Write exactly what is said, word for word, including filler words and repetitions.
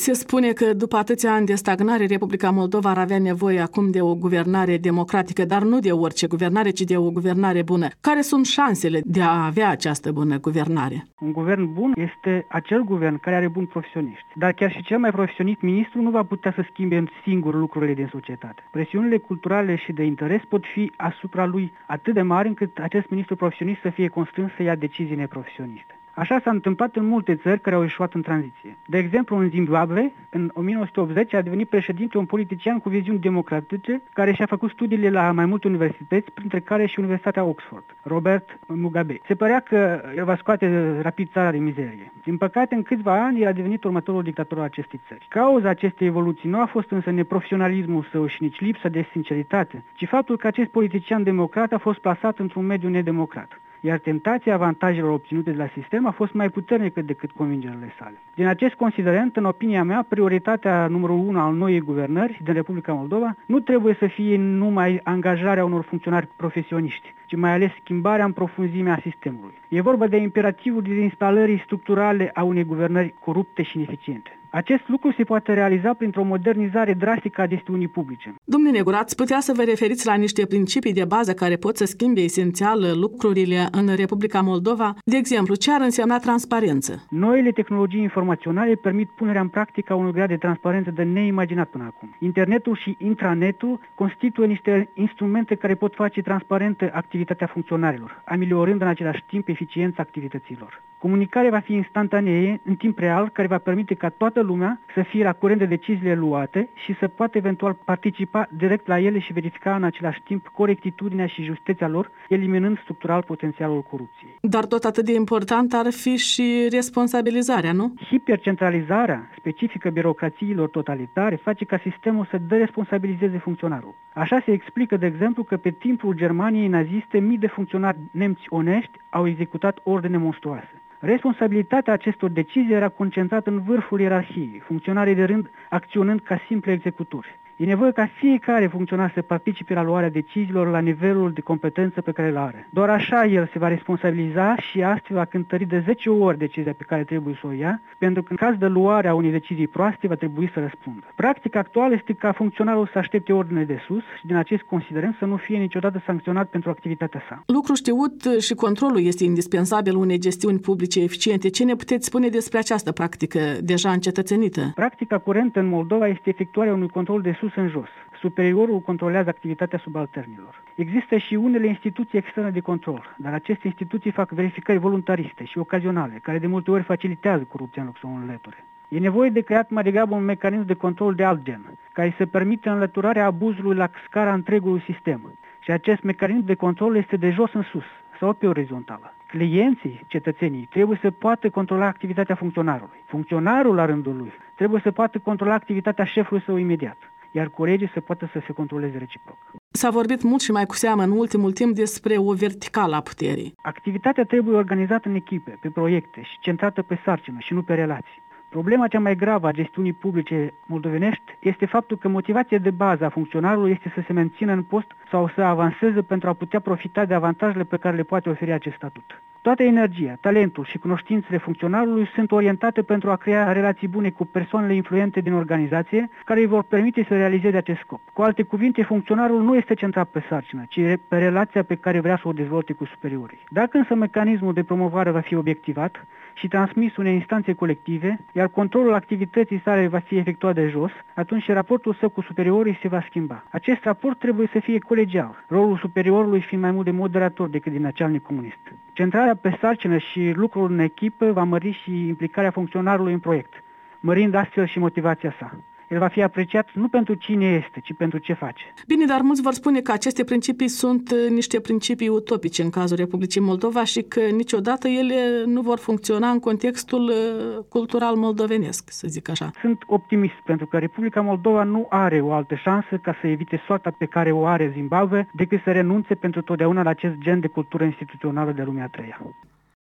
Se spune că după atâția ani de stagnare, Republica Moldova ar avea nevoie acum de o guvernare democratică, dar nu de orice guvernare, ci de o guvernare bună. Care sunt șansele de a avea această bună guvernare? Un guvern bun este acel guvern care are buni profesioniști. Dar chiar și cel mai profesionist ministru nu va putea să schimbe singur lucrurile din societate. Presiunile culturale și de interes pot fi asupra lui atât de mari încât acest ministru profesionist să fie constrâns să ia decizii neprofesioniste. Așa s-a întâmplat în multe țări care au ieșuat în tranziție. De exemplu, în Zimbabwe, în o mie nouă sute optzeci, a devenit președinte un politician cu viziuni democratice, care și-a făcut studiile la mai multe universități, printre care și Universitatea Oxford, Robert Mugabe. Se părea că el va scoate rapid țara din mizerie. Din păcate, în câțiva ani, el a devenit următorul dictator al acestei țări. Cauza acestei evoluții nu a fost însă neprofesionalismul său și nici lipsa de sinceritate, ci faptul că acest politician democrat a fost plasat într-un mediu nedemocrat, iar tentația avantajelor obținute de la sistem a fost mai puternică decât convingerile sale. Din acest considerent, în opinia mea, prioritatea numărul unu al noii guvernări din Republica Moldova nu trebuie să fie numai angajarea unor funcționari profesioniști, ci mai ales schimbarea în profunzime a sistemului. E vorba de imperativul dezinstalării structurale a unei guvernări corupte și ineficiente. Acest lucru se poate realiza printr-o modernizare drastică a gestiunii publice. Domnule Negru, ați putea să vă referiți la niște principii de bază care pot să schimbe esențial lucrurile în Republica Moldova? De exemplu, ce ar însemna transparență? Noile tehnologii informaționale permit punerea în practică a unui grad de transparență de neimaginat până acum. Internetul și intranetul constituie niște instrumente care pot face transparentă activitatea funcționarilor, ameliorând în același timp eficiența activităților. Comunicarea va fi instantanee, în timp real, care va permite ca toată lumea să fie la curent de deciziile luate și să poată eventual participa direct la ele și verifica în același timp corectitudinea și justeția lor, eliminând structural potențialul corupției. Dar tot atât de important ar fi și responsabilizarea, nu? Hipercentralizarea specifică birocrațiilor totalitare face ca sistemul să deresponsabilizeze funcționarul. Așa se explică, de exemplu, că pe timpul Germaniei naziste mii de funcționari nemți onești au executat ordine monstruoase. Responsabilitatea acestor decizii era concentrată în vârful ierarhiei, funcționarii de rând acționând ca simple executuri. E nevoie ca fiecare funcționar să participe la luarea deciziilor la nivelul de competență pe care îl are. Doar așa el se va responsabiliza și astfel va cântări de zece ori decizia pe care trebuie să o ia, pentru că în caz de luare a unei decizii proaste va trebui să răspundă. Practica actuală este ca funcționarul să aștepte ordine de sus și din acest considerent să nu fie niciodată sancționat pentru activitatea sa. Lucru știut și controlul este indispensabil unei gestiuni publice eficiente. Ce ne puteți spune despre această practică deja încetățenită? Practica curentă în Moldova este efectuarea unui control de sus în jos. Superiorul controlează activitatea subalternilor. Există și unele instituții externe de control, dar aceste instituții fac verificări voluntariste și ocazionale, care de multe ori facilitează corupția în loc să o înlăture. E nevoie de creat mai degrabă un mecanism de control de alt gen, care să permită înlăturarea abuzului la scara întregului sistem. Și acest mecanism de control este de jos în sus sau pe orizontală. Clienții, cetățenii, trebuie să poată controla activitatea funcționarului. Funcționarul, la rândul lui, trebuie să poată controla activitatea șefului său imediat, iar colegii să poată să se controleze reciproc. S-a vorbit mult și mai cu seamă în ultimul timp despre o verticală a puterii. Activitatea trebuie organizată în echipe, pe proiecte și centrată pe sarcină și nu pe relații. Problema cea mai gravă a gestiunii publice moldovenești este faptul că motivația de bază a funcționarului este să se mențină în post sau să avanseze pentru a putea profita de avantajele pe care le poate oferi acest statut. Toată energia, talentul și cunoștințele funcționarului sunt orientate pentru a crea relații bune cu persoanele influente din organizație, care îi vor permite să realizeze acest scop. Cu alte cuvinte, funcționarul nu este centrat pe sarcină, ci pe relația pe care vrea să o dezvolte cu superiorii. Dacă însă mecanismul de promovare va fi obiectivat și transmis unei instanțe colective, iar controlul activității sale va fi efectuat de jos, atunci raportul său cu superiorii se va schimba. Acest raport trebuie să fie colegial, rolul superiorului fiind mai mult de moderator decât din acel necomunist. Centrarea pe sarcină și lucrul în echipă va mări și implicarea funcționarului în proiect, mărind astfel și motivația sa. El va fi apreciat nu pentru cine este, ci pentru ce face. Bine, dar mulți vor spune că aceste principii sunt niște principii utopice în cazul Republicii Moldova și că niciodată ele nu vor funcționa în contextul cultural moldovenesc, să zic așa. Sunt optimist, pentru că Republica Moldova nu are o altă șansă ca să evite soarta pe care o are Zimbabwe, decât să renunțe pentru totdeauna la acest gen de cultură instituțională de lumea a treia.